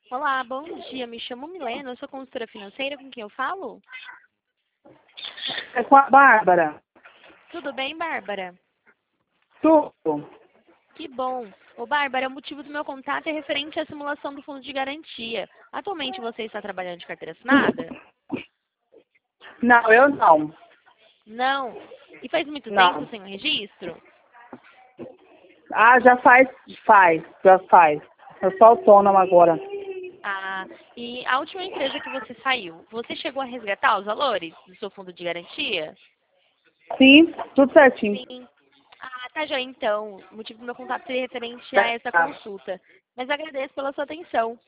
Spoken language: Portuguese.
Olá, bom dia. Me chamo Milena, eu sou consultora financeira. Com quem eu falo? É com a Bárbara. Tudo bem, Bárbara? Tudo. Que bom. Ô, Bárbara, o motivo do meu contato é referente à simulação do fundo de garantia. Atualmente você está trabalhando de carteira assinada? Não, eu não. Não. E faz muito tempo Não. sem o registro? Ah, já faz. Eu sou autônoma agora. Ah, e a última empresa que você saiu, você chegou a resgatar os valores do seu fundo de garantia? Sim, tudo certinho. Sim. Ah, tá já então. O motivo do meu contato seria referente a essa Tá. consulta. Mas agradeço pela sua atenção.